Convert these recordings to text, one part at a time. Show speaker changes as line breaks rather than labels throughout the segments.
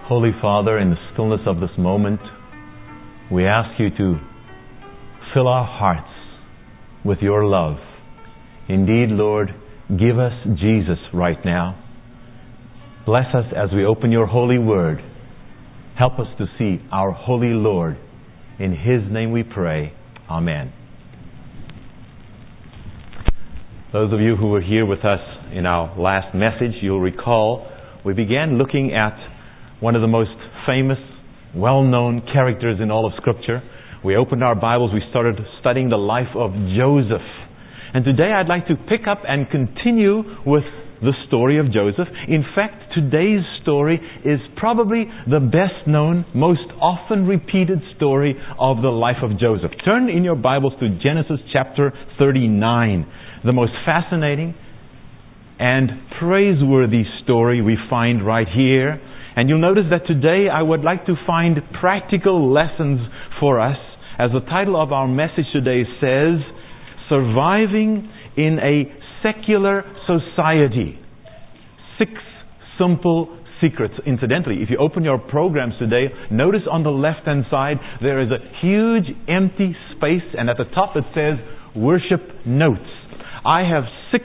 Holy Father, in the stillness of this moment, we ask you to fill our hearts with your love. Indeed, Lord, give us Jesus right now. Bless us as we open your holy word. Help us to see our holy Lord. In His name we pray. Amen. Those of you who were here with us in our last message, you'll recall we began looking at one of the most famous, well-known characters in all of Scripture. We opened our Bibles, we started studying the life of Joseph. And today I'd like to pick up and continue with the story of Joseph. In fact, today's story is probably the best known, most often repeated story of the life of Joseph. Turn in your Bibles to Genesis chapter 39. The most fascinating and praiseworthy story we find right here. And you'll notice that today I would like to find practical lessons for us. As the title of our message today says, Surviving in a Secular Society. 6 simple secrets. Incidentally, if you open your programs today, notice on the left-hand side there is a huge empty space, and at the top it says Worship Notes. I have 6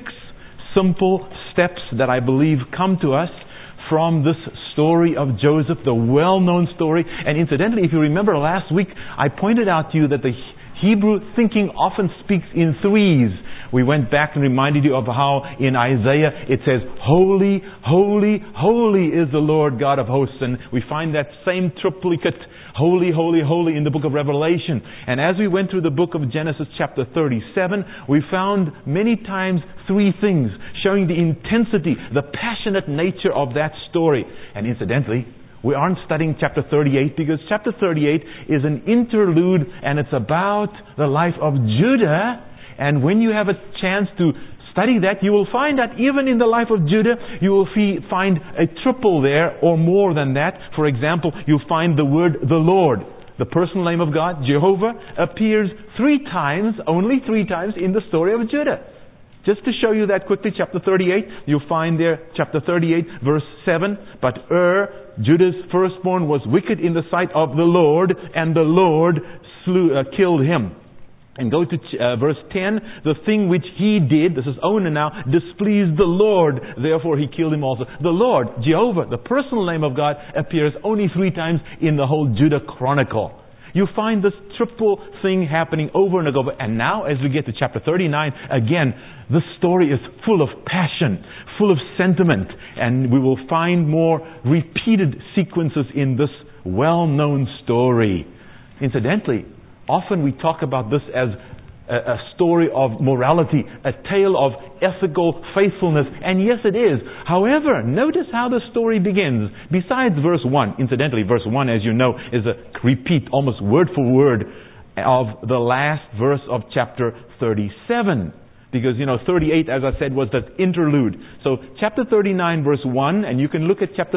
simple steps that I believe come to us from this story of Joseph, the well-known story. And incidentally, if you remember last week, I pointed out to you that the Hebrew thinking often speaks in threes. We went back and reminded you of how in Isaiah it says, Holy, holy, holy is the Lord God of hosts. And we find that same triplicate, Holy, holy, holy, in the book of Revelation. And as we went through the book of Genesis chapter 37, we found many times 3 things showing the intensity, the passionate nature of that story. And incidentally, we aren't studying chapter 38 because chapter 38 is an interlude and it's about the life of Judah. And when you have a chance to study that, you will find that even in the life of Judah, you will find a triple there or more than that. For example, you'll find the word the Lord. The personal name of God, Jehovah, appears 3 times, only 3 times in the story of Judah. Just to show you that quickly, chapter 38, you'll find there, chapter 38, verse 7, But Judah's firstborn, was wicked in the sight of the Lord, and the Lord killed him. And go to verse 10, the thing which he did, this is Onan now, displeased the Lord, therefore he killed him also. The Lord, Jehovah, the personal name of God, appears only 3 times in the whole Judah Chronicle. You find this triple thing happening over and over. And now as we get to chapter 39, again, the story is full of passion, full of sentiment. And we will find more repeated sequences in this well-known story. Incidentally, often we talk about this as a story of morality, a tale of ethical faithfulness, and yes it is. However, notice how the story begins. Besides verse 1, incidentally, verse 1, as you know, is a repeat, almost word for word, of the last verse of chapter 37. Because, 38, as I said, was that interlude. So, chapter 39, verse 1, and you can look at chapter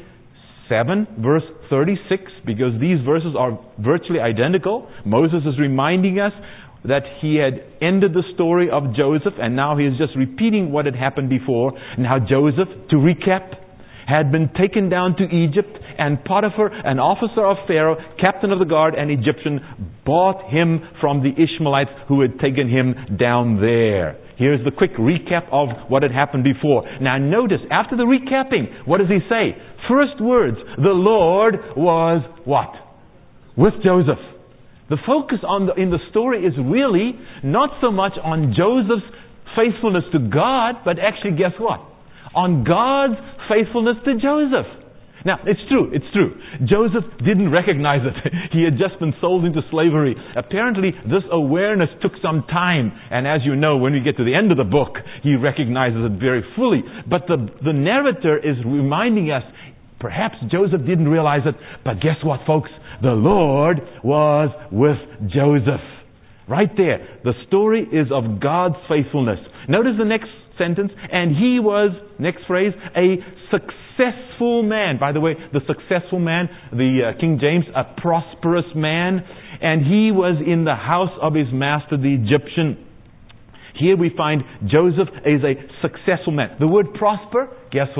37, verse 36, because these verses are virtually identical. Moses is reminding us that he had ended the story of Joseph, and now he is just repeating what had happened before. Now Joseph, to recap, had been taken down to Egypt, and Potiphar, an officer of Pharaoh, captain of the guard, an Egyptian, bought him from the Ishmaelites who had taken him down there. Here's the quick recap of what had happened before. Now notice, after the recapping, what does he say? First words, the Lord was what? With Joseph. The focus in the story is really not so much on Joseph's faithfulness to God, but actually guess what? On God's faithfulness to Joseph. Now, it's true. Joseph didn't recognize it. He had just been sold into slavery. Apparently, this awareness took some time. And as you know, when we get to the end of the book, he recognizes it very fully. But the narrator is reminding us, perhaps Joseph didn't realize it, but guess what, folks? The Lord was with Joseph. Right there. The story is of God's faithfulness. Notice the next sentence. And he was, next phrase, a successful man. By the way, the successful man, the King James, a prosperous man. And he was in the house of his master, the Egyptian. Here we find Joseph is a successful man. The word prosper, guess what?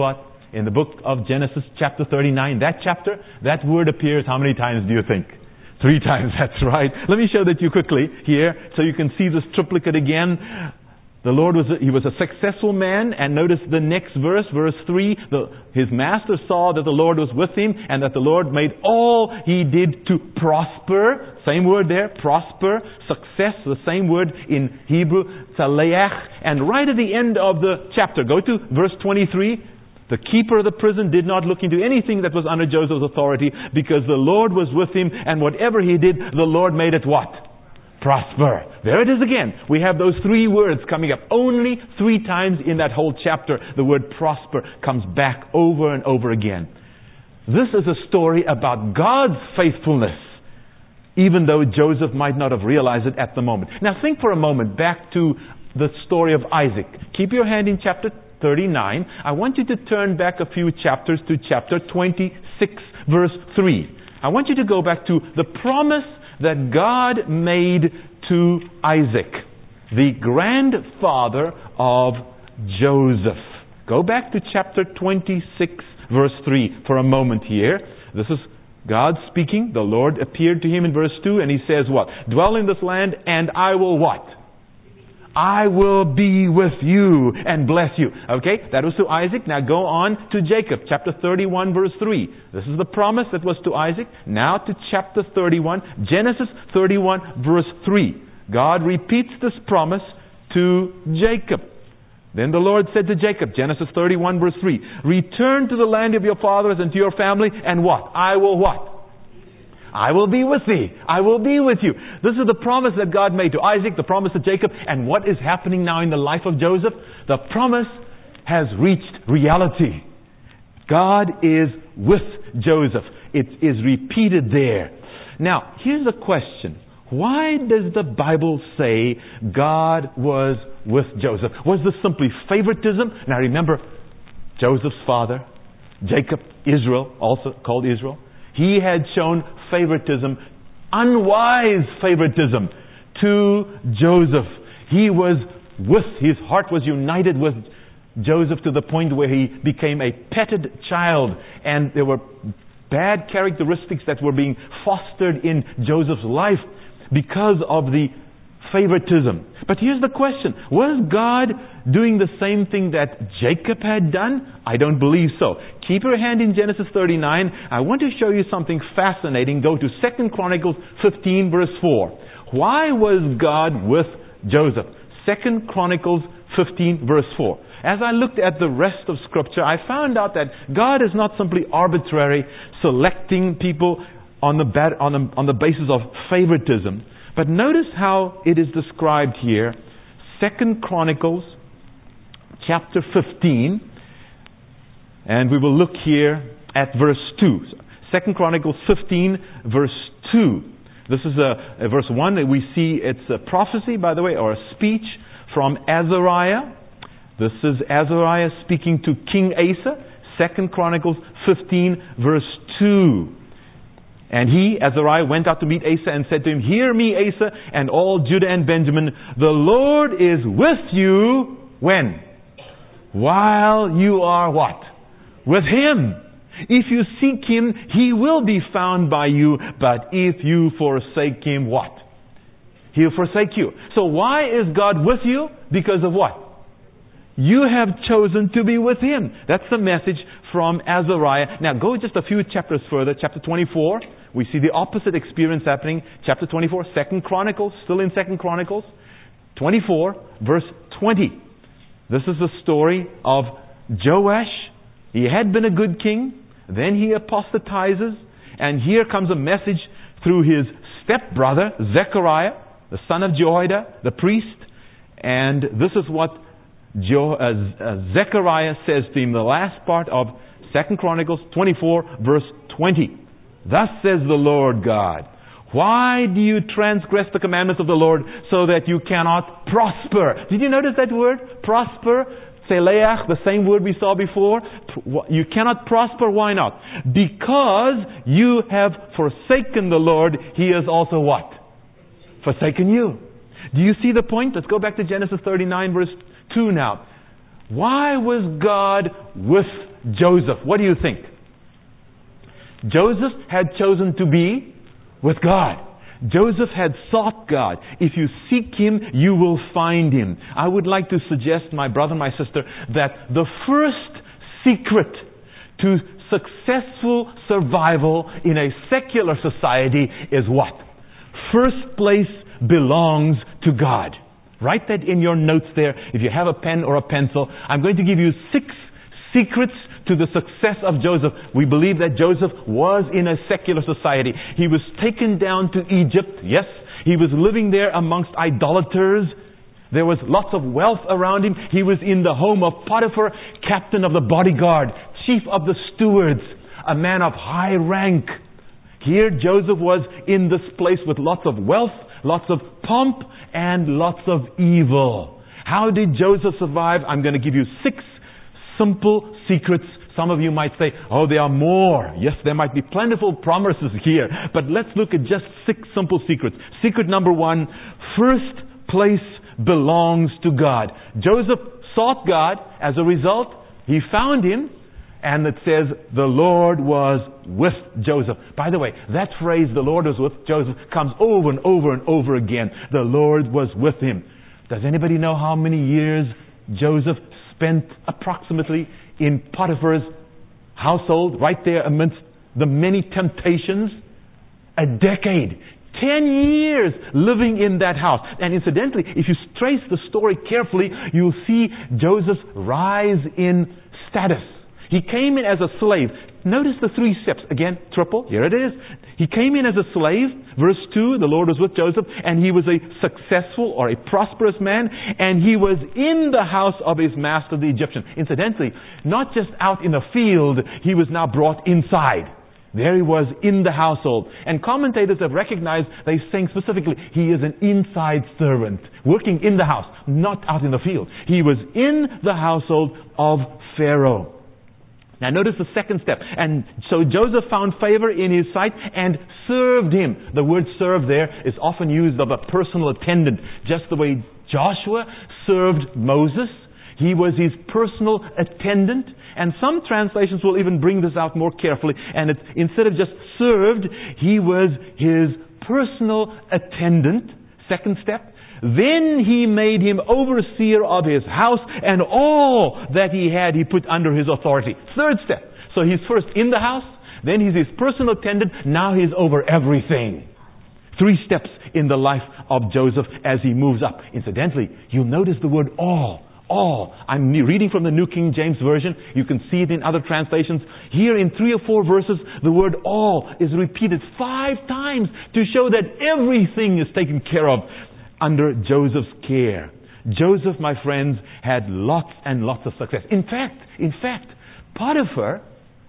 in the book of Genesis chapter 39, that chapter, that word appears how many times do you think? 3 times, that's right. Let me show that to you quickly here so you can see this triplicate again. The Lord was a successful man, and notice the next verse, verse 3, his master saw that the Lord was with him and that the Lord made all he did to prosper. Same word there, prosper, success, the same word in Hebrew, tzaleach. And right at the end of the chapter, go to verse 23, the keeper of the prison did not look into anything that was under Joseph's authority because the Lord was with him, and whatever he did, the Lord made it what? Prosper. There it is again. We have those 3 words coming up. Only 3 times in that whole chapter, the word prosper comes back over and over again. This is a story about God's faithfulness, even though Joseph might not have realized it at the moment. Now think for a moment back to the story of Isaac. Keep your hand in chapter 39. I want you to turn back a few chapters to chapter 26, verse 3. I want you to go back to the promise that God made to Isaac, the grandfather of Joseph. Go back to chapter 26, verse 3 for a moment here. This is God speaking. The Lord appeared to him in verse 2, and he says what? Dwell in this land, and I will what? I will be with you and bless you. Okay, that was to Isaac. Now go on to Jacob, chapter 31, verse 3. This is the promise that was to Isaac. Now to chapter 31, Genesis 31, verse 3. God repeats this promise to Jacob. Then the Lord said to Jacob, Genesis 31, verse 3, return to the land of your fathers and to your family, and what? I will what? I will be with thee. I will be with you. This is the promise that God made to Isaac, the promise to Jacob. And what is happening now in the life of Joseph? The promise has reached reality. God is with Joseph. It is repeated there. Now, here's a question. Why does the Bible say God was with Joseph? Was this simply favoritism? Now remember, Joseph's father, Jacob, Israel, also called Israel, he had shown favoritism, unwise favoritism to Joseph. He was his heart was united with Joseph to the point where he became a petted child, and there were bad characteristics that were being fostered in Joseph's life because of the favoritism. But here's the question. Was God doing the same thing that Jacob had done? I don't believe so. Keep your hand in Genesis 39. I want to show you something fascinating. Go to 2 Chronicles 15, verse 4. Why was God with Joseph? 2 Chronicles 15, verse 4. As I looked at the rest of Scripture, I found out that God is not simply arbitrary, selecting people on the basis of favoritism. But notice how it is described here. 2 Chronicles chapter 15. And we will look here at verse 2. 2 Chronicles 15, verse 2. This is a verse 1 that we see it's a prophecy, by the way, or a speech from Azariah. This is Azariah speaking to King Asa. 2 Chronicles 15, verse 2. And he, Azariah, went out to meet Asa and said to him, hear me, Asa, and all Judah and Benjamin. The Lord is with you. When? While you are what? With Him. If you seek Him, He will be found by you. But if you forsake Him, what? He'll forsake you. So why is God with you? Because of what? You have chosen to be with Him. That's the message from Azariah. Now go just a few chapters further. Chapter 24. We see the opposite experience happening. Chapter 24, 2 Chronicles, still in 2 Chronicles. 24, verse 20. This is the story of Joash. He had been a good king. Then he apostatizes. And here comes a message through his stepbrother, Zechariah, the son of Jehoiada, the priest. And this is what Zechariah says to him, the last part of 2 Chronicles 24, verse 20. Thus says the Lord God, why do you transgress the commandments of the Lord so that you cannot prosper? Did you notice that word? Prosper, Seleach, the same word we saw before. You cannot prosper. Why not? Because you have forsaken the Lord. He has also what? Forsaken you. Do you see the point? Let's go back to Genesis 39, verse 2 now. Why was God with Joseph? What do you think? Joseph had chosen to be with God. Joseph had sought God. If you seek Him, you will find Him. I would like to suggest, my brother, my sister, that the first secret to successful survival in a secular society is what? First place belongs to God. Write that in your notes there. If you have a pen or a pencil, I'm going to give you 6 secrets to the success of Joseph. We believe that Joseph was in a secular society. He was taken down to Egypt. Yes, he was living there amongst idolaters. There was lots of wealth around him. He was in the home of Potiphar, captain of the bodyguard, chief of the stewards, a man of high rank. Here Joseph was in this place with lots of wealth, lots of pomp, and lots of evil. How did Joseph survive? I'm going to give you 6 simple secrets. Some of you might say, oh, there are more. Yes, there might be plentiful promises here. But let's look at just 6 simple secrets. Secret number 1, first place belongs to God. Joseph sought God. As a result, he found Him. And it says, the Lord was with Joseph. By the way, that phrase, the Lord was with Joseph, comes over and over and over again. The Lord was with him. Does anybody know how many years Joseph spent approximately in Potiphar's household, right there amidst the many temptations? A decade. 10 years living in that house. And incidentally, if you trace the story carefully, you'll see Joseph's rise in status. He came in as a slave. Notice the 3 steps. Again, triple. Here it is. He came in as a slave. Verse 2, the Lord was with Joseph, and he was a successful or a prosperous man, and he was in the house of his master, the Egyptian. Incidentally, not just out in the field, he was now brought inside. There he was in the household. And commentators have recognized, they're saying specifically, he is an inside servant, working in the house, not out in the field. He was in the household of Pharaoh. Now notice the second step. And so Joseph found favor in his sight and served him. The word serve there is often used of a personal attendant. Just the way Joshua served Moses. He was his personal attendant. And some translations will even bring this out more carefully. And instead of just served, he was his personal attendant. Second step. Then he made him overseer of his house, and all that he had he put under his authority. Third step. So he's first in the house, then he's his personal attendant, now he's over everything. 3 steps in the life of Joseph as he moves up. Incidentally, you'll notice the word all. All. I'm reading from the New King James Version. You can see it in other translations. Here in 3 or 4 verses, the word all is repeated 5 times to show that everything is taken care of under Joseph's care. Joseph, my friends, had lots and lots of success. In fact, Potiphar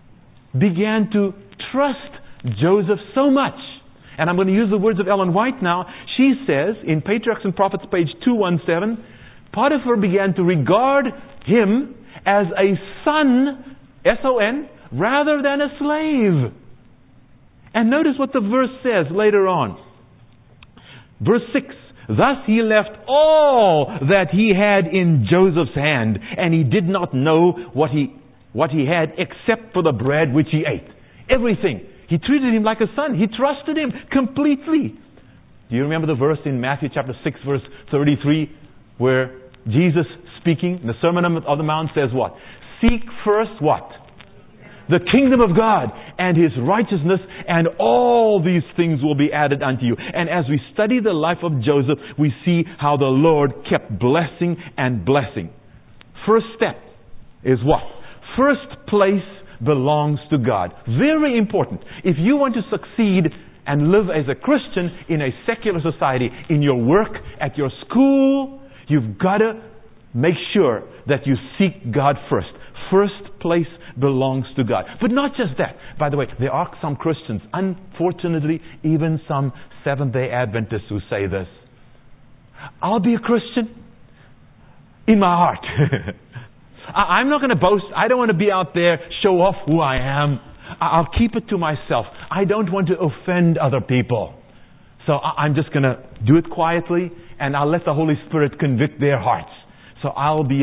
began to trust Joseph so much. And I'm going to use the words of Ellen White now. She says, in Patriarchs and Prophets, page 217, Potiphar began to regard him as a son, S-O-N, rather than a slave. And notice what the verse says later on. Verse 6. Thus he left all that he had in Joseph's hand, and he did not know what he had except for the bread which he ate. Everything. He treated him like a son. He trusted him completely. Do you remember the verse in Matthew chapter 6 verse 33 where Jesus speaking, the Sermon on the Mount says what? Seek first what? The kingdom of God and His righteousness, and all these things will be added unto you. And as we study the life of Joseph, we see how the Lord kept blessing and blessing. First step is what? First place belongs to God. Very important. If you want to succeed and live as a Christian in a secular society, in your work, at your school, you've got to make sure that you seek God first. First place belongs to God. But not just that. By the way, there are some Christians, unfortunately, even some Seventh-day Adventists who say this. I'll be a Christian in my heart. I'm not going to boast. I don't want to be out there, show off who I am. I'll keep it to myself. I don't want to offend other people. So I'm just going to do it quietly, and I'll let the Holy Spirit convict their hearts. So I'll be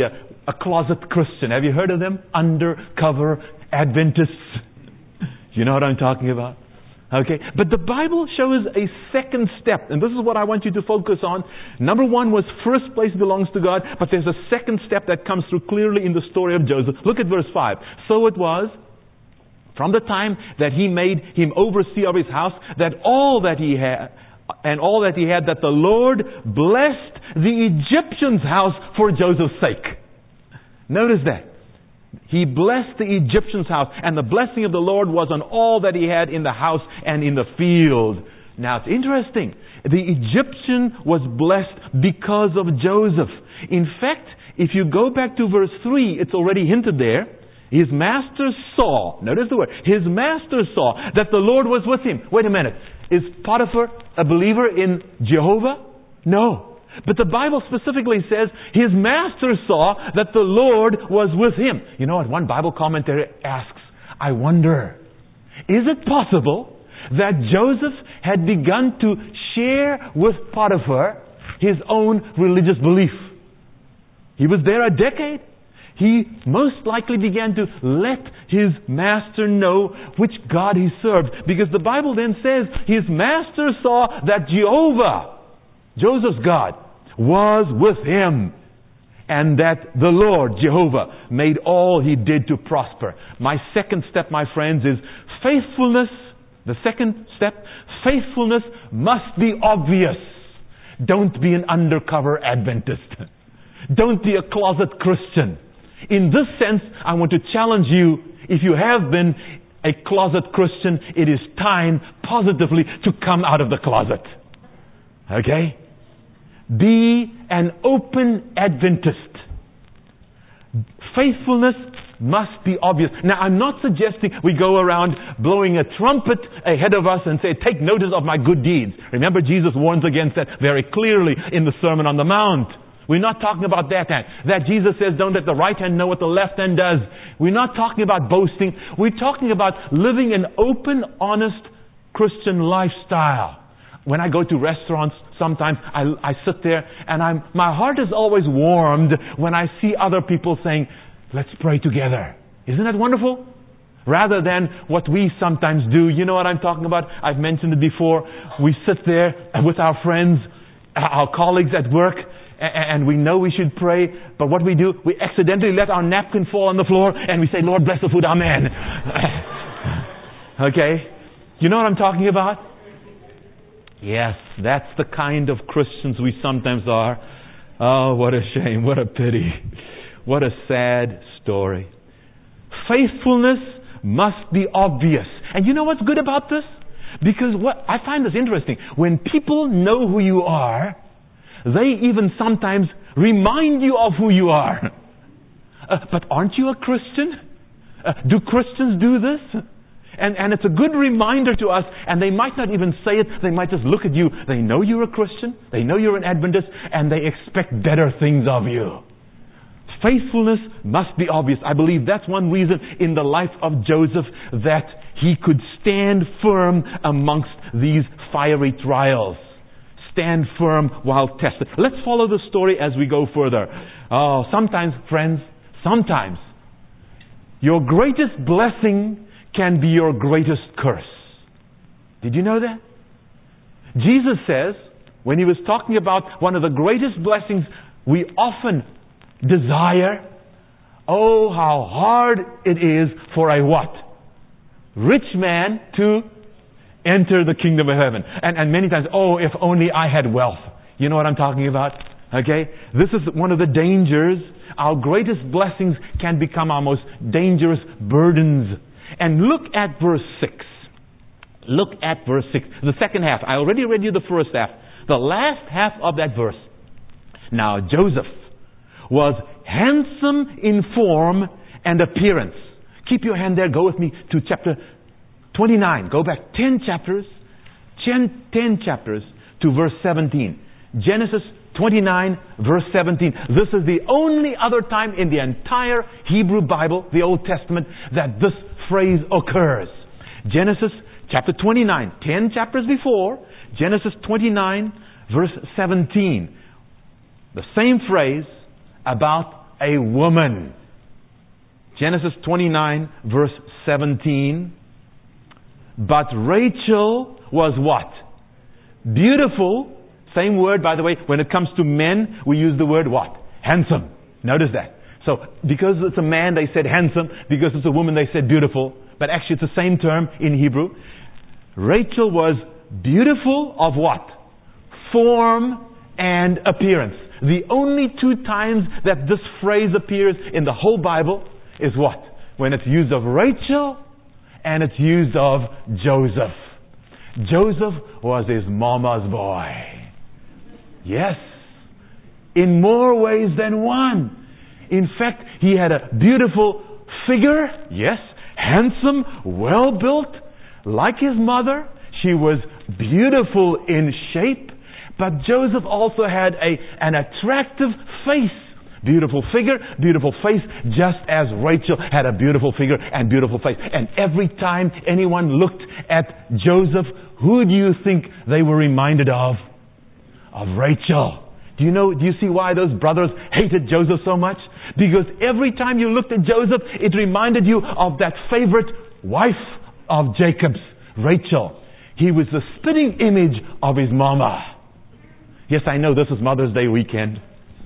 a closet Christian. Have you heard of them? Undercover Adventists. You know what I'm talking about? Okay. But the Bible shows a second step. And this is what I want you to focus on. Number one was first place belongs to God. But there's a second step that comes through clearly in the story of Joseph. Look at verse 5. So it was, from the time that he made him overseer of his house, that all that he had, that the Lord blessed the Egyptian's house for Joseph's sake. Notice that. He blessed the Egyptian's house, and the blessing of the Lord was on all that he had in the house and in the field. Now it's interesting. The Egyptian was blessed because of Joseph. In fact, if you go back to verse 3, it's already hinted there. His master saw, notice the word, his master saw that the Lord was with him. Wait a minute. Is Potiphar a believer in Jehovah? No. But the Bible specifically says his master saw that the Lord was with him. You know what? One Bible commentator asks, I wonder, is it possible that Joseph had begun to share with Potiphar his own religious belief? He was there a decade. He most likely began to let his master know which God he served. Because the Bible then says his master saw that Jehovah, Joseph's God, was with him. And that the Lord, Jehovah, made all he did to prosper. My second step, my friends, is faithfulness. The second step, faithfulness must be obvious. Don't be an undercover Adventist. Don't be a closet Christian. In this sense, I want to challenge you, if you have been a closet Christian, it is time positively to come out of the closet. Okay? Be an open Adventist. Faithfulness must be obvious. Now, I'm not suggesting we go around blowing a trumpet ahead of us and say, take notice of my good deeds. Remember, Jesus warns against that very clearly in the Sermon on the Mount. We're not talking about that hand. That Jesus says, don't let the right hand know what the left hand does. We're not talking about boasting. We're talking about living an open, honest Christian lifestyle. When I go to restaurants, sometimes I sit there and my heart is always warmed when I see other people saying, let's pray together. Isn't that wonderful? Rather than what we sometimes do. You know what I'm talking about? I've mentioned it before. We sit there with our friends, our colleagues at work, and we know we should pray, but what we do, we accidentally let our napkin fall on the floor and we say, Lord bless the food, amen. Okay? You know what I'm talking about? Yes, that's the kind of Christians we sometimes are. Oh, what a shame, what a pity. What a sad story. Faithfulness must be obvious. And you know what's good about this? Because I find this interesting. When people know who you are, they even sometimes remind you of who you are. But aren't you a Christian? Do Christians do this? And it's a good reminder to us, and they might not even say it, they might just look at you. They know you're a Christian, they know you're an Adventist, and they expect better things of you. Faithfulness must be obvious. I believe that's one reason in the life of Joseph that he could stand firm amongst these fiery trials. Stand firm while tested. Let's follow the story as we go further. Oh, sometimes, friends, sometimes your greatest blessing can be your greatest curse. Did you know that? Jesus says, when he was talking about one of the greatest blessings we often desire, oh, how hard it is for a what? Rich man to enter the kingdom of heaven. And many times, oh, if only I had wealth. You know what I'm talking about? Okay? This is one of the dangers. Our greatest blessings can become our most dangerous burdens. And look at verse 6. Look at verse 6. The second half. I already read you the first half. The last half of that verse. Now, Joseph was handsome in form and appearance. Keep your hand there. Go with me to chapter 29. Go back 10 chapters. 10 chapters to verse 17. Genesis 29, verse 17. This is the only other time in the entire Hebrew Bible, the Old Testament, that this phrase occurs. Genesis chapter 29, 10 chapters before, Genesis 29, verse 17. The same phrase about a woman. Genesis 29, verse 17. But Rachel was what? Beautiful. Same word, by the way. When it comes to men, we use the word what? Handsome. Notice that. So, because it's a man, they said handsome. Because it's a woman, they said beautiful. But actually, it's the same term in Hebrew. Rachel was beautiful of what? Form and appearance. The only two times that this phrase appears in the whole Bible is what? When it's used of Rachel and it's used of Joseph. Joseph was his mama's boy. Yes. In more ways than one. In fact, he had a beautiful figure. Yes. Handsome, well built, like his mother. She was beautiful in shape. But Joseph also had an attractive face. Beautiful figure, beautiful face, just as Rachel had a beautiful figure and beautiful face. And every time anyone looked at Joseph, who do you think they were reminded of? Of Rachel. Do you see why those brothers hated Joseph so much? Because every time you looked at Joseph, it reminded you of that favorite wife of Jacob's, Rachel. He was the spitting image of his mama. Yes, I know this is Mother's Day weekend.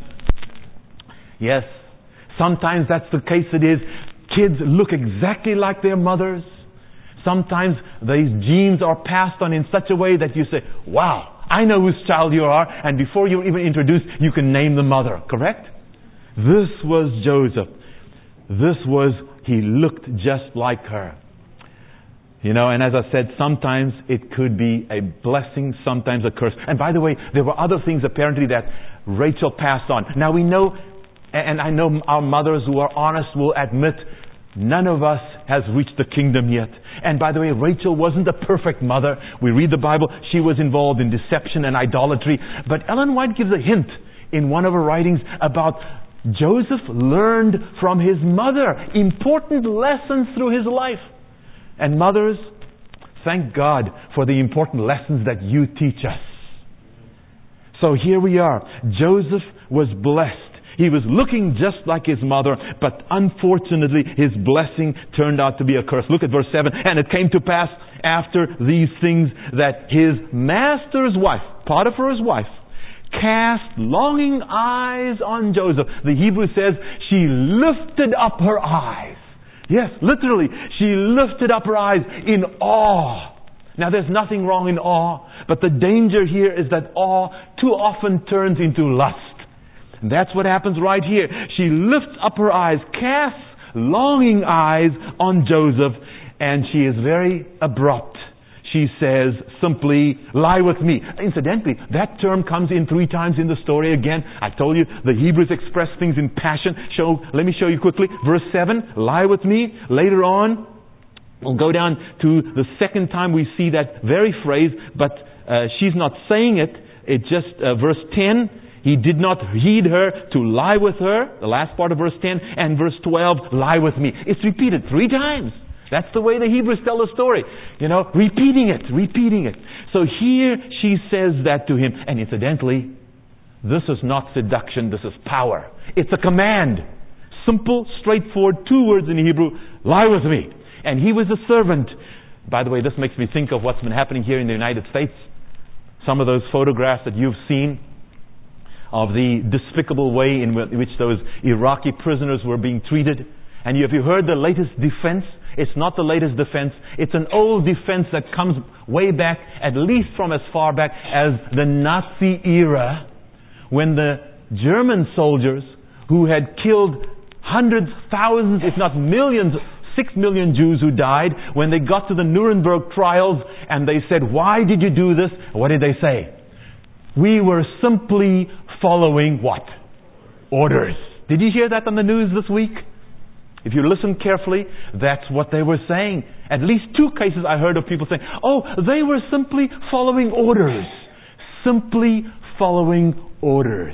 Yes, sometimes that's the case it is. Kids look exactly like their mothers. Sometimes these genes are passed on in such a way that you say, wow, I know whose child you are. And before you're even introduced, you can name the mother. Correct? This was Joseph. He looked just like her. And as I said, sometimes it could be a blessing, sometimes a curse. And by the way, there were other things apparently that Rachel passed on. Now we know, and I know our mothers who are honest will admit, none of us has reached the kingdom yet. And by the way, Rachel wasn't a perfect mother. We read the Bible, she was involved in deception and idolatry. But Ellen White gives a hint in one of her writings about Joseph learned from his mother important lessons through his life. And mothers, thank God for the important lessons that you teach us. So here we are. Joseph was blessed. He was looking just like his mother, but unfortunately his blessing turned out to be a curse. Look at verse 7. And it came to pass after these things that his master's wife, Potiphar's wife, cast longing eyes on Joseph. The Hebrew says she lifted up her eyes. Yes, literally, she lifted up her eyes in awe. Now there's nothing wrong in awe, but the danger here is that awe too often turns into lust. And that's what happens right here. She lifts up her eyes, casts longing eyes on Joseph, and she is very abrupt. She says simply, lie with me. Incidentally, that term comes in 3 times in the story again. I told you the Hebrews express things in passion. Let me show you quickly. Verse 7, lie with me. Later on, we'll go down to the second time we see that very phrase, but she's not saying it. It just, verse 10, he did not heed her to lie with her. The last part of verse 10. And verse 12, lie with me. It's repeated 3 times. That's the way the Hebrews tell the story. Repeating it. So here she says that to him. And incidentally, this is not seduction, this is power. It's a command. Simple, straightforward, 2 words in Hebrew. Lie with me. And he was a servant. By the way, this makes me think of what's been happening here in the United States. Some of those photographs that you've seen of the despicable way in which those Iraqi prisoners were being treated. And have you heard the latest defense? It's not the latest defense. It's an old defense that comes way back, at least from as far back as the Nazi era, when the German soldiers who had killed hundreds, thousands, if not millions, 6 million Jews who died, when they got to the Nuremberg trials and they said, why did you do this? What did they say? We were simply following what? Orders. Did you hear that on the news this week? If you listen carefully, that's what they were saying. At least 2 cases I heard of people saying, they were simply following orders. Simply following orders.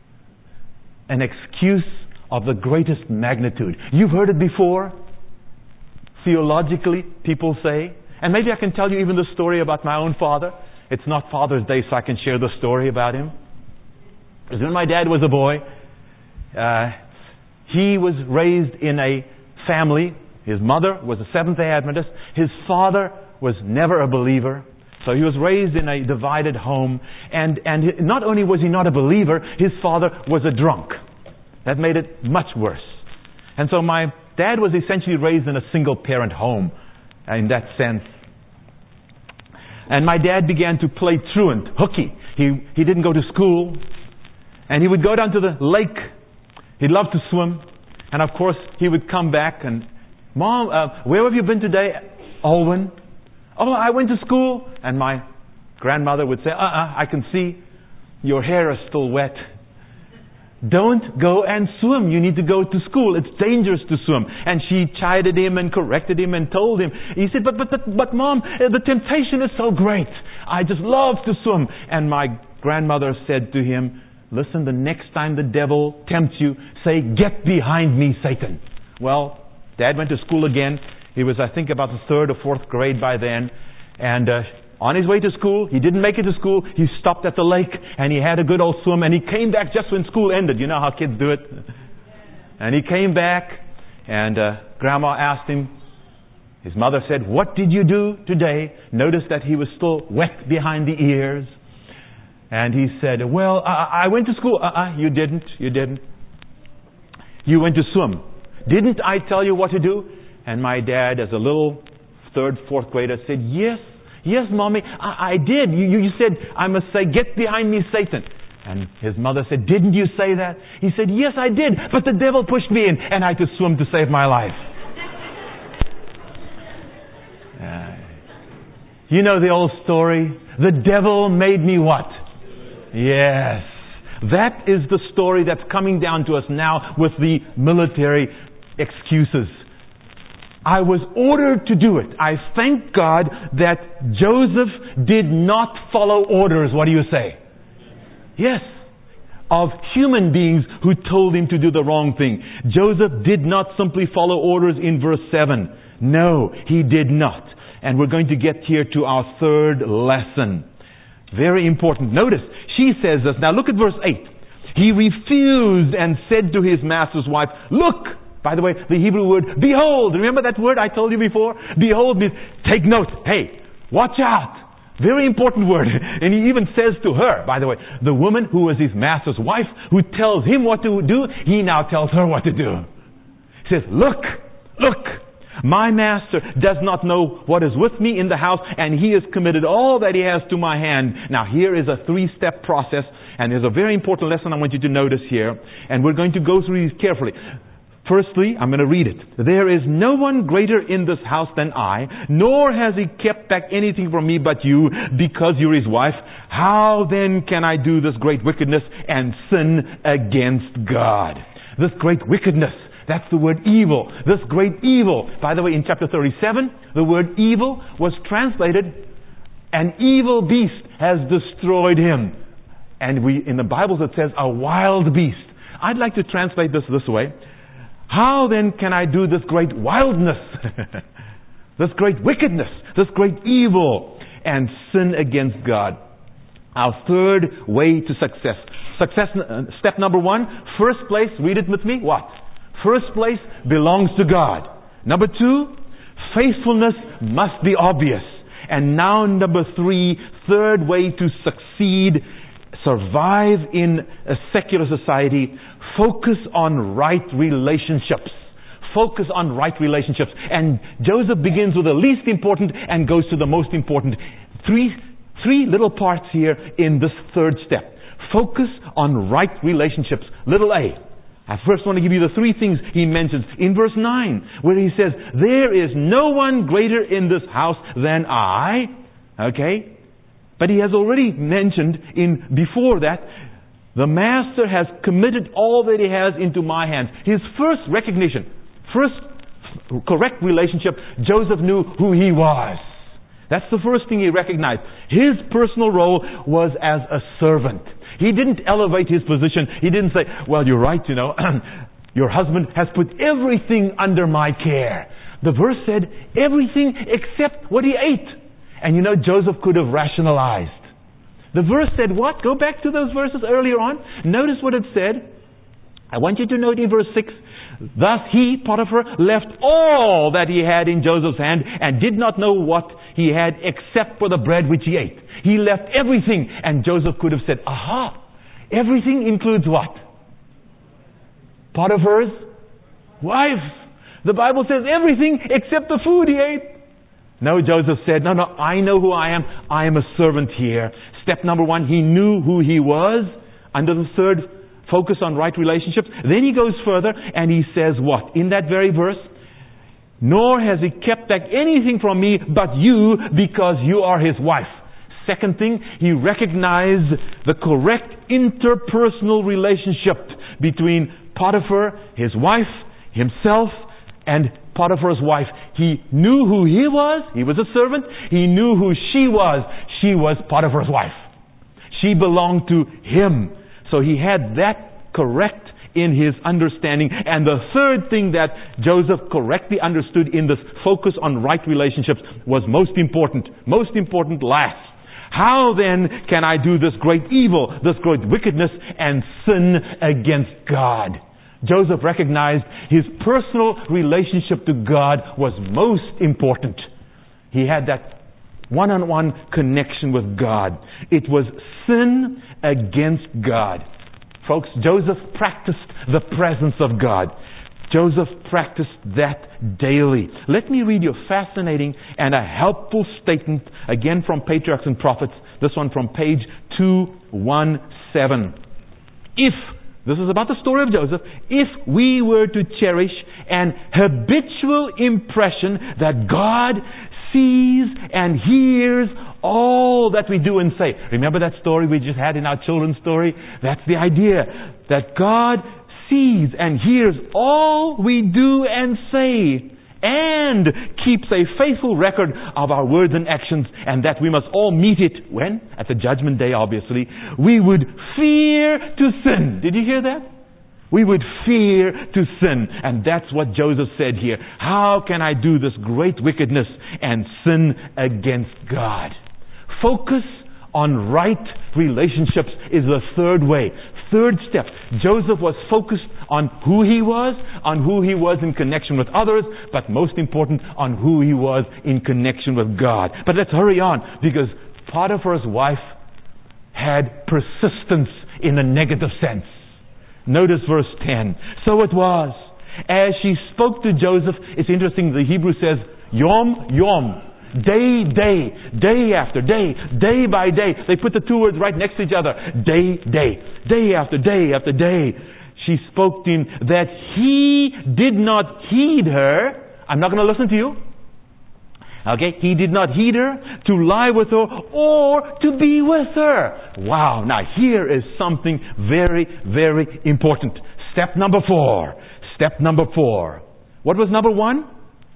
An excuse of the greatest magnitude. You've heard it before. Theologically, people say. And maybe I can tell you even the story about my own father. It's not Father's Day, so I can share the story about him. Because when my dad was a boy, He was raised in a family. His mother was a Seventh-day Adventist. His father was never a believer. So he was raised in a divided home. And not only was he not a believer, his father was a drunk. That made it much worse. And so my dad was essentially raised in a single-parent home in that sense. And my dad began to play truant, hooky. He didn't go to school. And he would go down to the lake. He loved to swim. And of course, he would come back and, Mom, where have you been today, Alwyn? Oh, I went to school. And my grandmother would say, I can see your hair is still wet. Don't go and swim. You need to go to school. It's dangerous to swim. And she chided him and corrected him and told him. He said, but Mom, the temptation is so great. I just love to swim. And my grandmother said to him, listen, the next time the devil tempts you, say, get behind me, Satan. Well, Dad went to school again. He was, I think, about the 3rd or 4th grade by then. And on his way to school, he didn't make it to school. He stopped at the lake and he had a good old swim. And he came back just when school ended. You know how kids do it. And he came back and Grandma asked him. His mother said, what did you do today? Notice that he was still wet behind the ears. And he said, well, I went to school. You didn't. You went to swim. Didn't I tell you what to do? And my dad, as a little 3rd, 4th grader, said, Yes, Mommy, I did. You said, I must say, get behind me, Satan. And his mother said, didn't you say that? He said, yes, I did. But the devil pushed me in and I had to swim to save my life. You know the old story? The devil made me what? Yes. That is the story that's coming down to us now with the military excuses. I was ordered to do it. I thank God that Joseph did not follow orders. What do you say? Yes. Of human beings who told him to do the wrong thing. Joseph did not simply follow orders in verse 7. No, he did not. And we're going to get here to our 3rd lesson. Very important. Notice, she says this. Now look at verse 8. He refused and said to his master's wife, look. By the way, the Hebrew word, behold. Remember that word I told you before? Behold means, take note. Hey, watch out. Very important word. And he even says to her, by the way, the woman who was his master's wife, who tells him what to do, he now tells her what to do. He says, look. My master does not know what is with me in the house, and he has committed all that he has to my hand. Now here is a 3-step process, and there's a very important lesson I want you to notice here, and we're going to go through these carefully. Firstly, I'm going to read it. There is no one greater in this house than I, nor has he kept back anything from me but you, because you're his wife. How then can I do this great wickedness and sin against God? This great wickedness, that's the word evil. This great evil. By the way, in chapter 37, the word evil was translated, an evil beast has destroyed him. And in the Bible it says, a wild beast. I'd like to translate this way. How then can I do this great wildness, this great wickedness, this great evil, and sin against God? Our 3rd way to success. Step number 1, first place, read it with me, what? First place belongs to God. Number 2, faithfulness must be obvious. And now number 3, 3rd way to succeed, survive in a secular society, focus on right relationships. Focus on right relationships. And Joseph begins with the least important and goes to the most important. Three little parts here in this 3rd step. Focus on right relationships. Little a. I first want to give you the 3 things he mentions in verse 9, where he says, there is no one greater in this house than I. Okay? But he has already mentioned before that, the master has committed all that he has into my hands. His first recognition, first correct relationship, Joseph knew who he was. That's the first thing he recognized. His personal role was as a servant. He didn't elevate his position. He didn't say, well, you're right, your husband has put everything under my care. The verse said, everything except what he ate. And Joseph could have rationalized. The verse said what? Go back to those verses earlier on. Notice what it said. I want you to note in verse 6. Thus he, Potiphar, left all that he had in Joseph's hand and did not know what he had except for the bread which he ate. He left everything, and Joseph could have said, aha, everything includes what? Potiphar's wife. The Bible says everything except the food he ate. No, Joseph said, no, I know who I am. I am a servant here. Step number one, he knew who he was. Under the third, focus on right relationships. Then he goes further and he says what? In that very verse, nor has he kept back anything from me but you, because you are his wife. Second thing, he recognized the correct interpersonal relationship between Potiphar, his wife, himself, and Potiphar's wife. He knew who he was. He was a servant. He knew who she was. She was Potiphar's wife. She belonged to him. So he had that correct in his understanding. And the third thing that Joseph correctly understood in this focus on right relationships was most important. Most important last. How then can I do this great evil, this great wickedness, and sin against God? Joseph recognized his personal relationship to God was most important. He had that one-on-one connection with God. It was sin against God. Folks, Joseph practiced the presence of God. Joseph practiced that daily. Let me read you a fascinating and a helpful statement, again from Patriarchs and Prophets, this one from page 217. This is about the story of Joseph. If we were to cherish an habitual impression that God sees and hears all that we do and say. Remember that story we just had in our children's story? That's the idea. That God sees and hears all we do and say, and keeps a faithful record of our words and actions, and that we must all meet it when? At the judgment day, obviously. We would fear to sin. Did you hear that? We would fear to sin. And that's what Joseph said here. How can I do this great wickedness and sin against God? Focus on right relationships is the third way. Third step. Joseph was focused on who he was in connection with others, but most important, on who he was in connection with God. But let's hurry on, because Potiphar's wife had persistence in a negative sense. Notice verse 10. So it was, as she spoke to Joseph, it's interesting, the Hebrew says, yom, yom. Day after day, day by day. They put the two words right next to each other. Day after day after day. She spoke to him that he did not heed her. I'm not going to listen to you. Okay? He did not heed her to lie with her or to be with her. Wow. Now here is something very, very important. Step number 4. What was number 1?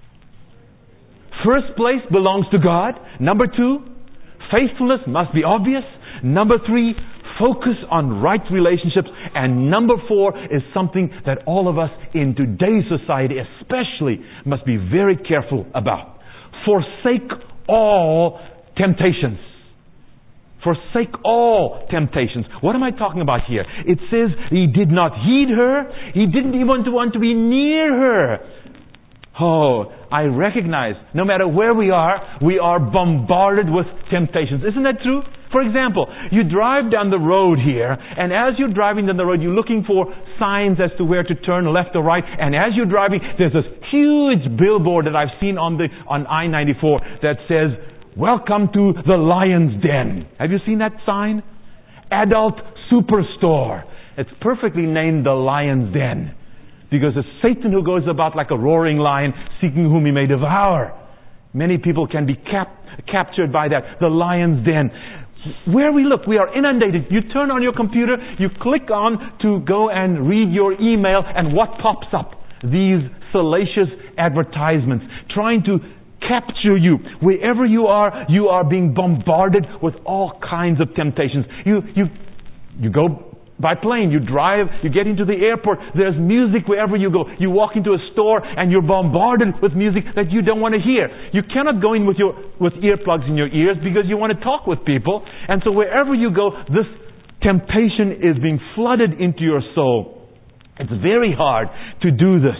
First place belongs to God. Number 2, faithfulness must be obvious. Number 3, focus on right relationships. And number 4 is something that all of us in today's society especially must be very careful about. Forsake all temptations. Forsake all temptations. What am I talking about here? It says he did not heed her. He didn't even want to be near her. Oh, I recognize no matter where we are bombarded with temptations. Isn't that true? For example, you drive down the road here, and as you're driving down the road, you're looking for signs as to where to turn left or right. And as you're driving, there's this huge billboard that I've seen on I-94 that says, "Welcome to the Lion's Den." Have you seen that sign? Adult Superstore. It's perfectly named the Lion's Den, because it's Satan who goes about like a roaring lion, seeking whom he may devour. Many people can be captured by that. The Lion's Den. Where we look, we are inundated. You turn on your computer, you click on to go and read your email, and what pops up? These salacious advertisements trying to capture you. Wherever you are being bombarded with all kinds of temptations. You go by plane, you drive, you get into the airport, there's music wherever you go. You walk into a store and you're bombarded with music that you don't want to hear. You cannot go in with earplugs in your ears because you want to talk with people. And so wherever you go, this temptation is being flooded into your soul. It's very hard to do this.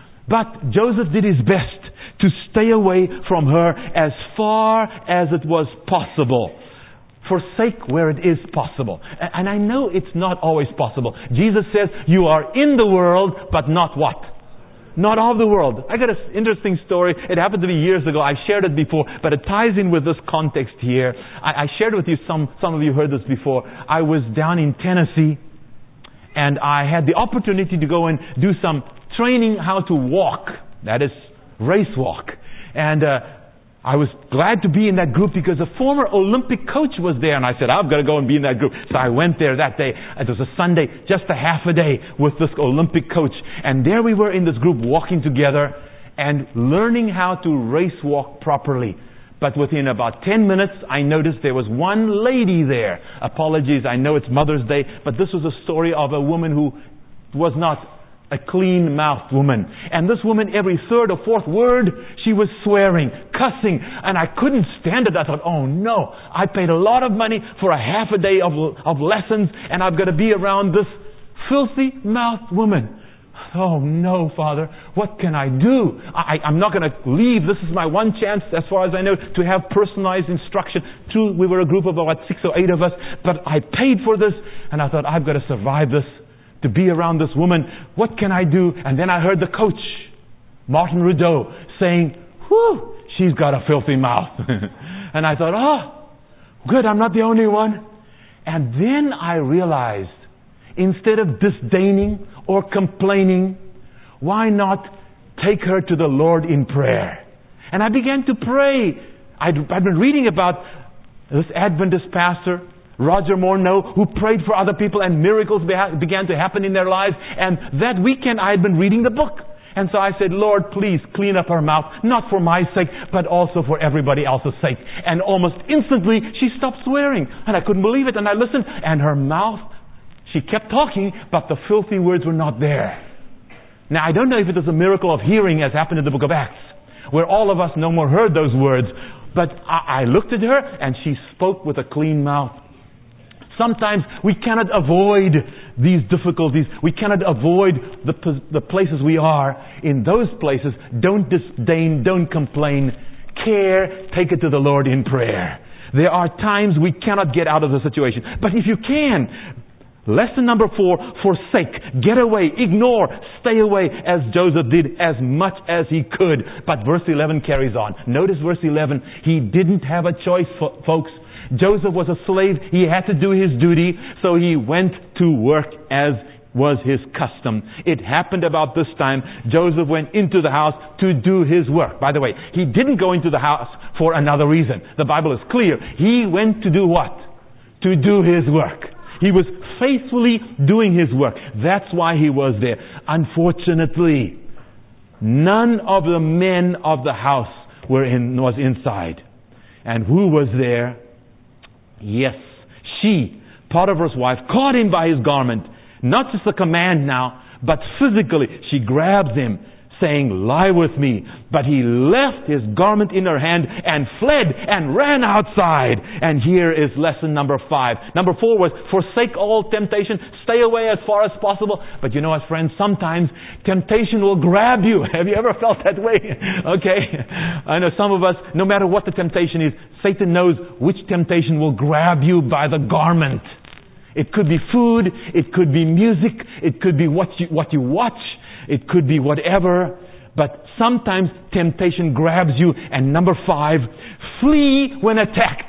But Joseph did his best to stay away from her as far as it was possible. Forsake where it is possible. And I know it's not always possible. Jesus says, you are in the world, but not what? Not of the world. I got an interesting story. It happened to me years ago. I've shared it before, but it ties in with this context here. I shared with you, some of you heard this before. I was down in Tennessee, and I had the opportunity to go and do some training how to walk. That is, race walk. And I was glad to be in that group because a former Olympic coach was there, and I said, I've got to go and be in that group. So I went there that day. It was a Sunday, just a half a day with this Olympic coach. And there we were in this group walking together and learning how to race walk properly. But within about 10 minutes, I noticed there was one lady there. Apologies, I know it's Mother's Day, but this was a story of a woman who was not a clean-mouthed woman. And this woman, every third or fourth word, she was swearing, cussing, and I couldn't stand it. I thought, oh no, I paid a lot of money for a half a day of lessons, and I've got to be around this filthy-mouthed woman. Oh no, Father, what can I do? I'm not going to leave. This is my one chance, as far as I know, to have personalized instruction. True, we were a group of about 6 or 8 of us, but I paid for this, and I thought, I've got to survive this, to be around this woman. What can I do? And then I heard the coach, Martin Rudeau, saying, whew, she's got a filthy mouth. And I thought, oh, good, I'm not the only one. And then I realized, instead of disdaining or complaining, why not take her to the Lord in prayer? And I began to pray. I'd been reading about this Adventist pastor, Roger Morneau, who prayed for other people and miracles began to happen in their lives. And that weekend I had been reading the book. And so I said, Lord, please clean up her mouth, not for my sake, but also for everybody else's sake. And almost instantly she stopped swearing. And I couldn't believe it. And I listened, and her mouth, she kept talking, but the filthy words were not there. Now I don't know if it was a miracle of hearing as happened in the book of Acts, where all of us no more heard those words. But I looked at her and she spoke with a clean mouth. Sometimes we cannot avoid these difficulties. We cannot avoid the places we are. In those places, don't disdain, don't complain. Care, take it to the Lord in prayer. There are times we cannot get out of the situation. But if you can, lesson number 4, forsake, get away, ignore, stay away, as Joseph did as much as he could. But verse 11 carries on. Notice verse 11. He didn't have a choice, folks. Joseph was a slave. He had to do his duty, so he went to work as was his custom. It happened about this time. Joseph went into the house to do his work. By the way, he didn't go into the house for another reason. The Bible is clear. He went to do what? To do his work. He was faithfully doing his work. That's why he was there. Unfortunately, none of the men of the house was inside. And who was there? Yes, she, Potiphar's wife, caught him by his garment. Not just a command now, but physically. She grabs him, saying, lie with me. But he left his garment in her hand and fled and ran outside. And here is lesson number 5. Number 4 was forsake all temptation. Stay away as far as possible. But you know what, friends? Sometimes temptation will grab you. Have you ever felt that way? Okay. I know some of us, no matter what the temptation is, Satan knows which temptation will grab you by the garment. It could be food. It could be music. It could be what you watch. It could be whatever. But sometimes temptation grabs you. And number 5, flee when attacked.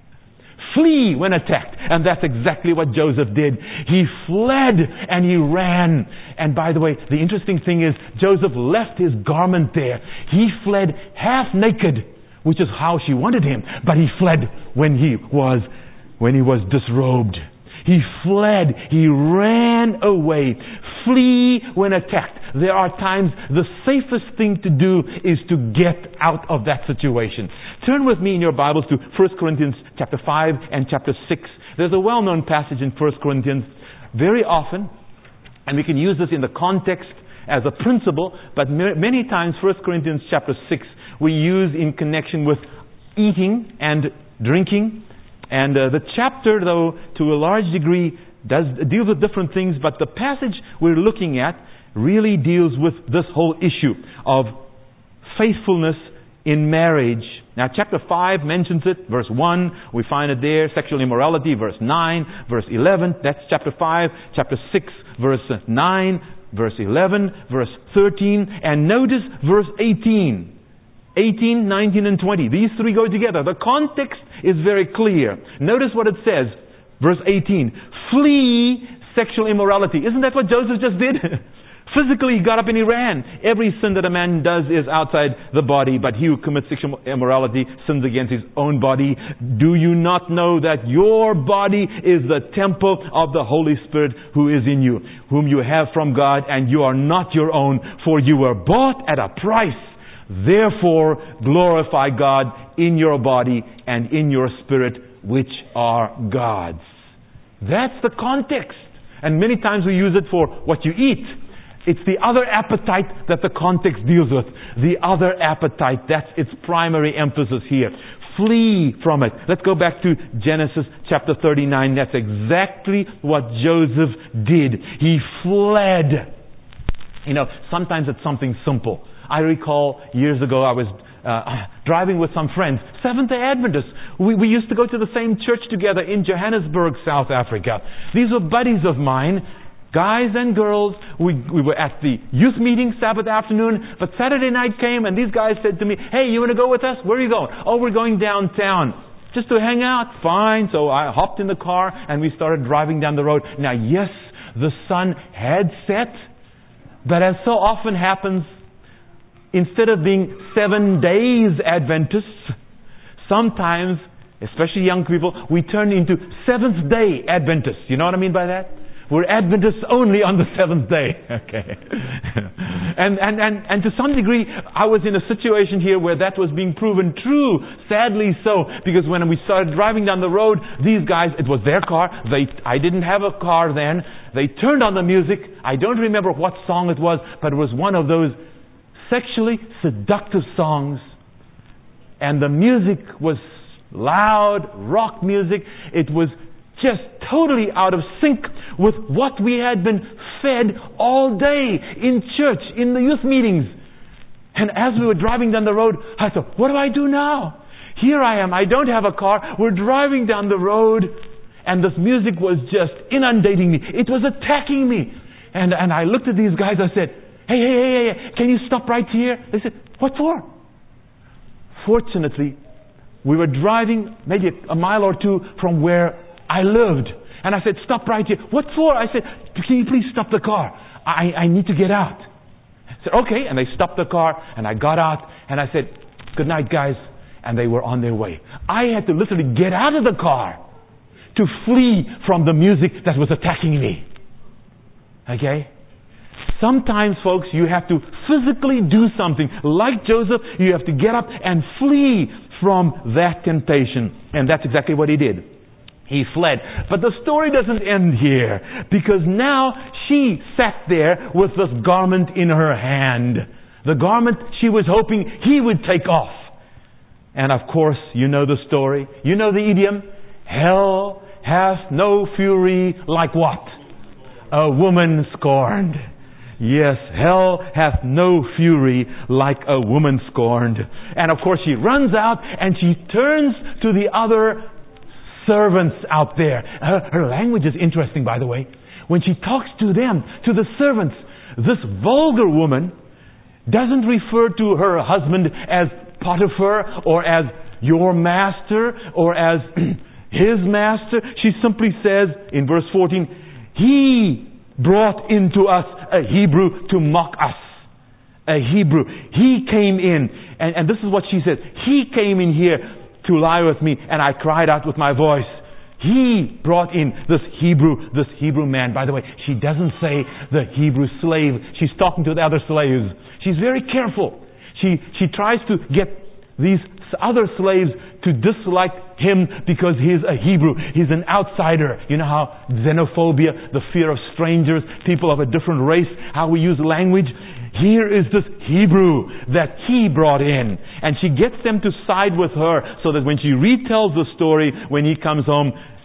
Flee when attacked. And that's exactly what Joseph did. He fled and he ran. And by the way, the interesting thing is Joseph left his garment there. He fled half naked, which is how she wanted him. But he fled when he was disrobed. He fled. He ran away. Flee when attacked. There are times the safest thing to do is to get out of that situation. Turn with me in your Bibles to 1 Corinthians chapter 5 and chapter 6. There's a well-known passage in 1 Corinthians very often, and we can use this in the context as a principle, but many times 1 Corinthians chapter 6 we use in connection with eating and drinking. And the chapter, though, to a large degree deals with different things, but the passage we're looking at really deals with this whole issue of faithfulness in marriage. Now, chapter 5 mentions it. Verse 1, we find it there. Sexual immorality, verse 9. Verse 11, that's chapter 5. Chapter 6, verse 9. Verse 11, verse 13. And notice verse 18. 18, 19, and 20. These three go together. The context is very clear. Notice what it says. Verse 18. Flee sexual immorality. Isn't that what Joseph just did? Physically, he got up and he ran. Every sin that a man does is outside the body, but he who commits sexual immorality sins against his own body. Do you not know that your body is the temple of the Holy Spirit who is in you, whom you have from God, and you are not your own, for you were bought at a price. Therefore, glorify God in your body and in your spirit, which are God's. That's the context. And many times we use it for what you eat. It's the other appetite that the context deals with. The other appetite, that's its primary emphasis here. Flee from it. Let's go back to Genesis chapter 39. That's exactly what Joseph did. He fled. You know, sometimes it's something simple. I recall years ago I was driving with some friends, Seventh-day Adventists. We used to go to the same church together in Johannesburg, South Africa. These were buddies of mine, guys and girls. We were at the youth meeting Sabbath afternoon, but Saturday night came and these guys said to me, "Hey, you want to go with us? Where are you going?" "Oh, we're going downtown." "Just to hang out?" "Fine." So I hopped in the car and we started driving down the road. Now, yes, the sun had set, but as so often happens, instead of being 7 days Adventists, sometimes, especially young people, we turn into Seventh Day Adventists. You know what I mean by that? We're Adventists only on the seventh day. Okay. And to some degree, I was in a situation here where that was being proven true. Sadly so, because when we started driving down the road, these guys, it was their car. I didn't have a car then. They turned on the music. I don't remember what song it was, but it was one of those sexually seductive songs. And the music was loud, rock music. It was just totally out of sync with what we had been fed all day in church, in the youth meetings. And as we were driving down the road, I thought, what do I do now? Here I am. I don't have a car. We're driving down the road, and this music was just inundating me. It was attacking me. And I looked at these guys. I said, hey, can you stop right here? They said, what for? Fortunately, we were driving maybe a mile or two from where I lived. And I said, stop right here. What for? I said, can you please stop the car? I need to get out. I said, okay. And they stopped the car, and I got out, and I said, good night, guys. And they were on their way. I had to literally get out of the car to flee from the music that was attacking me. Okay? Sometimes, folks, you have to physically do something. Like Joseph, you have to get up and flee from that temptation. And that's exactly what he did. He fled. But the story doesn't end here, because now she sat there with this garment in her hand. The garment she was hoping he would take off. And of course, you know the story. You know the idiom. Hell hath no fury like what? A woman scorned. Yes, hell hath no fury like a woman scorned. And of course, she runs out and she turns to the other servants out there. Her language is interesting, by the way. When she talks to them, to the servants, this vulgar woman doesn't refer to her husband as Potiphar or as your master or as his master. She simply says in verse 14, he brought into us a Hebrew to mock us. A Hebrew. He came in, and this is what she says. He came in here to lie with me, and I cried out with my voice. He brought in this Hebrew man. By the way, she doesn't say the Hebrew slave. She's talking to the other slaves. She's very careful. She tries to get these other slaves to dislike him because he's a Hebrew. He's an outsider. You know how xenophobia, the fear of strangers, people of a different race, how we use language. Here is this Hebrew that he brought in. And she gets them to side with her so that when she retells the story, when he comes home,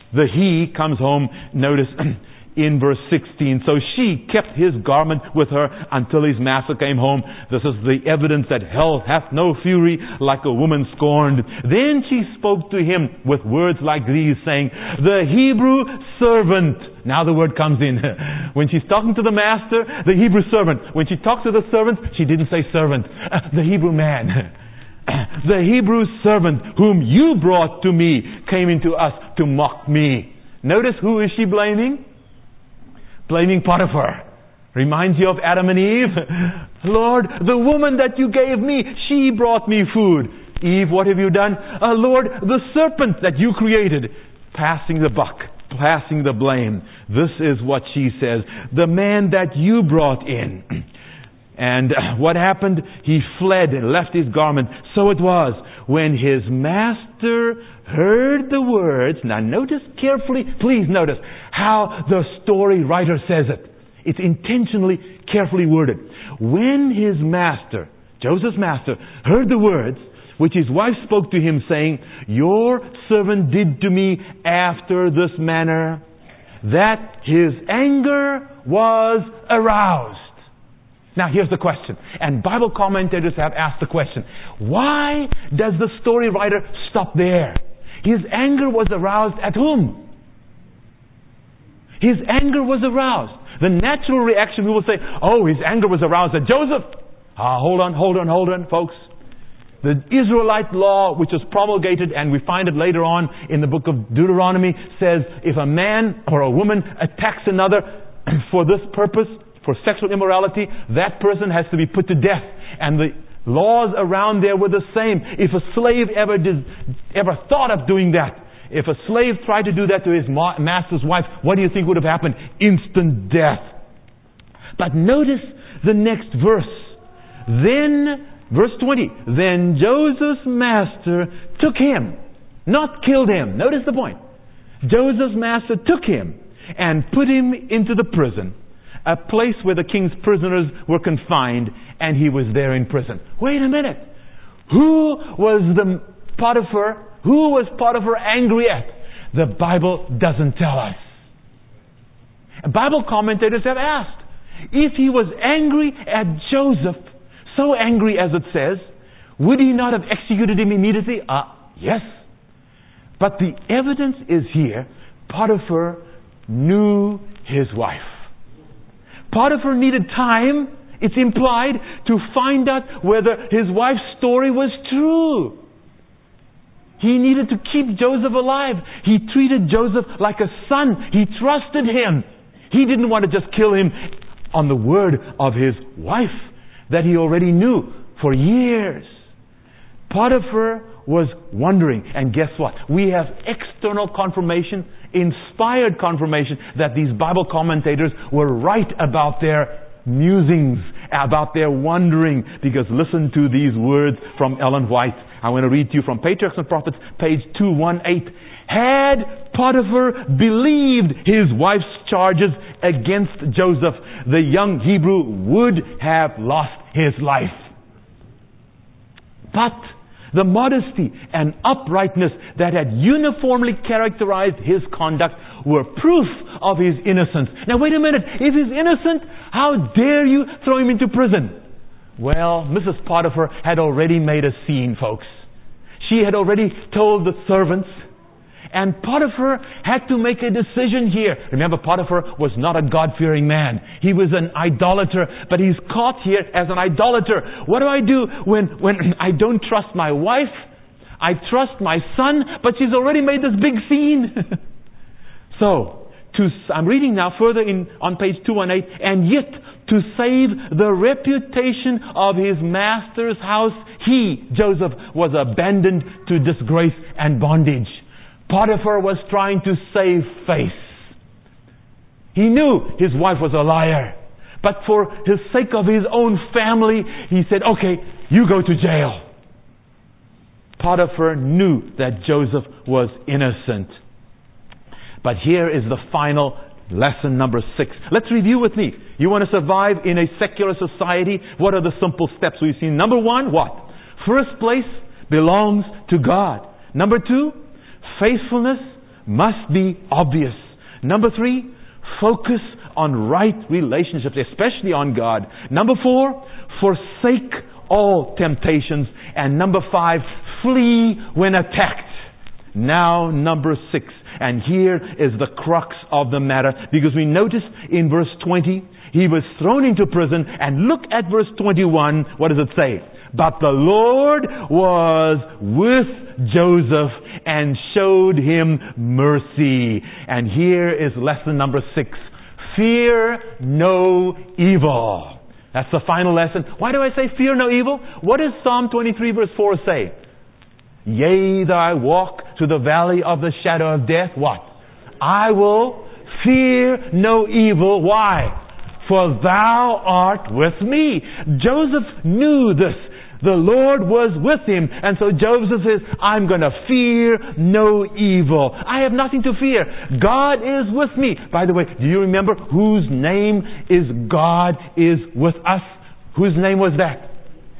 The he comes home, notice, in verse 16. So she kept his garment with her until his master came home. This is the evidence that hell hath no fury like a woman scorned. Then she spoke to him with words like these, saying, the Hebrew servant. Now the word comes in. When she's talking to the master, the Hebrew servant. When she talks to the servant, she didn't say servant. The Hebrew man. The Hebrew servant whom you brought to me came into us to mock me. Notice who is she blaming? Blaming Potiphar. Reminds you of Adam and Eve. Lord, the woman that you gave me, she brought me food. Eve, what have you done? Lord, the serpent that you created. Passing the buck, passing the blame. This is what she says. The man that you brought in. And what happened? He fled and left his garment. So it was when his master heard the words. Now notice carefully, please notice how the story writer says it. It's intentionally carefully worded. When his master, Joseph's master, heard the words which his wife spoke to him, saying, your servant did to me after this manner, that his anger was aroused. Now here's the question, and Bible commentators have asked the question, why does the story writer stop there? His anger was aroused at whom? His anger was aroused. The natural reaction, we will say, oh, his anger was aroused at Joseph. Hold on, folks. The Israelite law, which was promulgated, and we find it later on in the book of Deuteronomy, says if a man or a woman attacks another for this purpose, for sexual immorality, that person has to be put to death. And the laws around there were the same. If a slave ever thought of doing that, if a slave tried to do that to his master's wife, what do you think would have happened? Instant death. But notice the next verse. Then, verse 20, then Joseph's master took him, not killed him. Notice the point. Joseph's master took him and put him into the prison, a place where the king's prisoners were confined, and he was there in prison. Wait a minute. Who was Potiphar angry at? The Bible doesn't tell us. Bible commentators have asked, if he was angry at Joseph, so angry as it says, would he not have executed him immediately? Yes. But the evidence is here, Potiphar knew his wife. Potiphar needed time, it's implied, to find out whether his wife's story was true. He needed to keep Joseph alive. He treated Joseph like a son. He trusted him. He didn't want to just kill him on the word of his wife that he already knew for years. Potiphar was wondering, and guess what? We have external confirmation, inspired confirmation that these Bible commentators were right about their musings, about their wondering, because listen to these words from Ellen White. I want to read to you from Patriarchs and Prophets, page 218. Had Potiphar believed his wife's charges against Joseph, the young Hebrew would have lost his life. But the modesty and uprightness that had uniformly characterized his conduct were proof of his innocence. Now wait a minute. If he's innocent, how dare you throw him into prison? Well, Mrs. Potiphar had already made a scene, folks. She had already told the servants, and Potiphar had to make a decision here. Remember, Potiphar was not a God-fearing man. He was an idolater, but he's caught here as an idolater. What do I do when I don't trust my wife? I trust my son, but she's already made this big scene. I'm reading now further on page 218, and yet to save the reputation of his master's house, he, Joseph, was abandoned to disgrace and bondage. Potiphar was trying to save face. He knew his wife was a liar. But for the sake of his own family, he said, okay, you go to jail. Potiphar knew that Joseph was innocent. But here is the final lesson, number 6. Let's review with me. You want to survive in a secular society? What are the simple steps we've seen? Number 1, what? First place belongs to God. Number 2, faithfulness must be obvious. Number 3, focus on right relationships, especially on God. Number 4, forsake all temptations. And number 5, flee when attacked. Now number 6. And here is the crux of the matter. Because we notice in verse 20, he was thrown into prison. And look at verse 21. What does it say? But the Lord was with Joseph and showed him mercy. And here is lesson number 6. Fear no evil. That's the final lesson. Why do I say fear no evil? What does Psalm 23 verse 4 say? Yea, though I walk through the valley of the shadow of death, what? I will fear no evil. Why? For thou art with me. Joseph knew this. The Lord was with him. And so Joseph says, I'm going to fear no evil. I have nothing to fear. God is with me. By the way, do you remember whose name is God is with us? Whose name was that?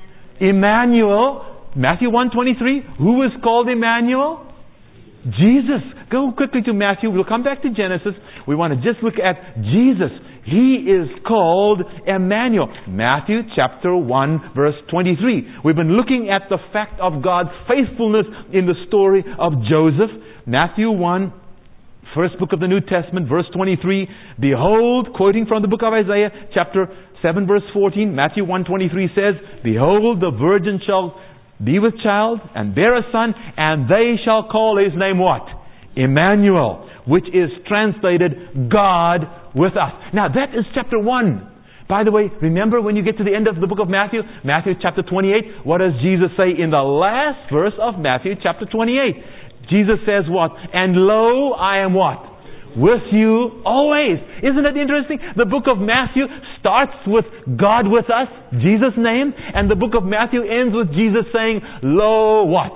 Emmanuel. Matthew 1:23. Who is called Emmanuel? Jesus. Go quickly to Matthew. We'll come back to Genesis. We want to just look at Jesus. He is called Emmanuel. Matthew chapter 1 verse 23. We've been looking at the fact of God's faithfulness in the story of Joseph. Matthew 1, first book of the New Testament, verse 23. Behold, quoting from the book of Isaiah, chapter 7 verse 14. Matthew 1:23 says, Behold, the virgin shall be with child and bear a son, and they shall call his name what? Emmanuel, which is translated God with us. Now that is chapter 1. By the way, remember when you get to the end of the book of Matthew, Matthew chapter 28, what does Jesus say in the last verse of Matthew chapter 28? Jesus says what? And lo, I am what? With you always. Isn't it interesting? The book of Matthew starts with God with us, Jesus' name, and the book of Matthew ends with Jesus saying, Lo, what?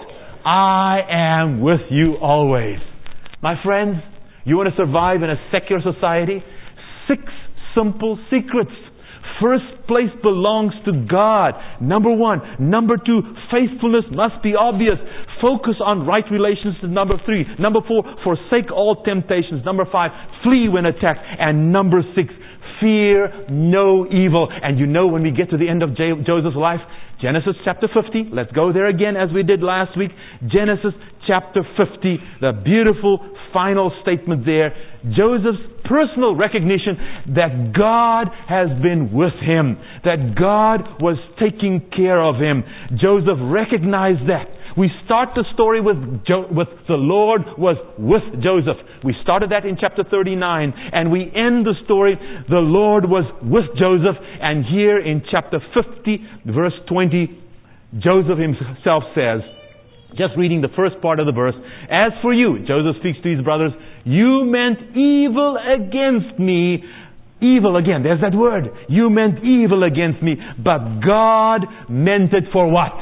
I am with you always. My friends, you want to survive in a secular society? 6 simple secrets. First place belongs to God. Number 1. Number 2, faithfulness must be obvious. Focus on right relations. Number 3. Number 4, forsake all temptations. Number 5, flee when attacked. And number 6, fear no evil. And you know when we get to the end of Joseph's life, Genesis chapter 50. Let's go there again as we did last week. Genesis chapter 50. The beautiful final statement there. Joseph's personal recognition that God has been with him. That God was taking care of him. Joseph recognized that. We start the story with the Lord was with Joseph. We started that in chapter 39. And we end the story, the Lord was with Joseph. And here in chapter 50, verse 20, Joseph himself says, just reading the first part of the verse, as for you, Joseph speaks to his brothers, you meant evil against me. Evil again, there's that word. You meant evil against me, but God meant it for what?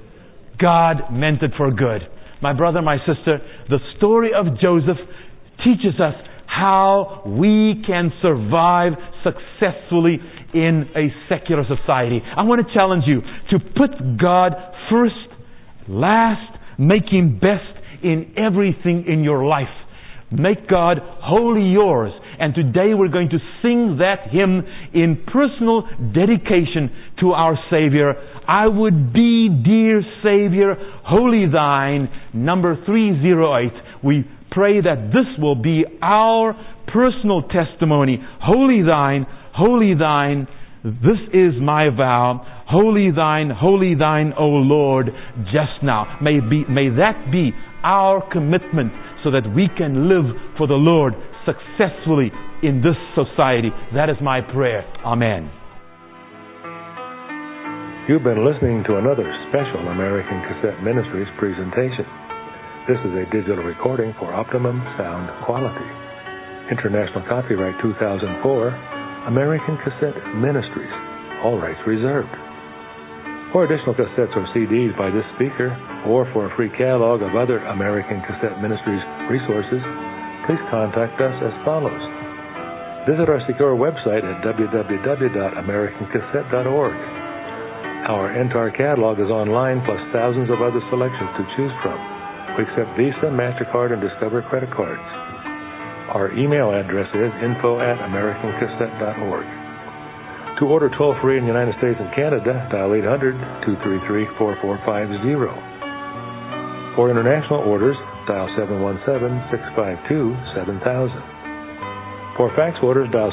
God meant it for good. My brother, my sister, the story of Joseph teaches us how we can survive successfully in a secular society. I want to challenge you to put God first, last, make Him best in everything in your life. Make God wholly yours. And today we're going to sing that hymn in personal dedication to our Savior. I would be, dear Savior, wholly thine, number 308. We pray that this will be our personal testimony. Wholly thine, this is my vow. Wholly thine, O Lord, just now. May that be our commitment so that we can live for the Lord successfully in this society. That is my prayer. Amen.
You've been listening to another special American Cassette Ministries presentation. This is a digital recording for optimum sound quality. International copyright 2004, American Cassette Ministries. All rights reserved. For additional cassettes or CDs by this speaker, or for a free catalog of other American Cassette Ministries resources, please contact us as follows. Visit our secure website at www.americancassette.org. Our entire catalog is online, plus thousands of other selections to choose from. We accept Visa, MasterCard, and Discover credit cards. Our email address is info@americancassette.org. To order toll-free in the United States and Canada, dial 800-233-4450. For international orders, dial 717-652-7000. For fax orders, dial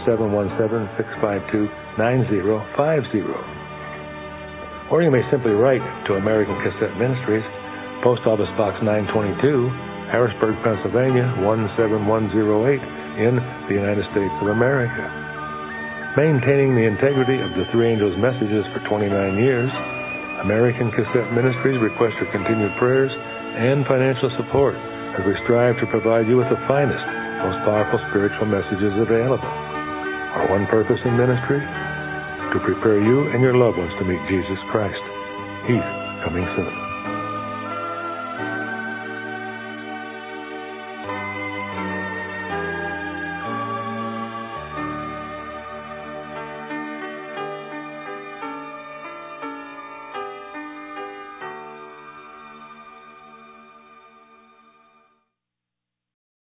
717-652-9050. Or you may simply write to American Cassette Ministries, Post Office Box 922, Harrisburg, Pennsylvania, 17108 in the United States of America. Maintaining the integrity of the Three Angels' messages for 29 years, American Cassette Ministries requests your continued prayers and financial support as we strive to provide you with the finest, most powerful spiritual messages available. Our one purpose in ministry? To prepare you and your loved ones to meet Jesus Christ. He's coming soon.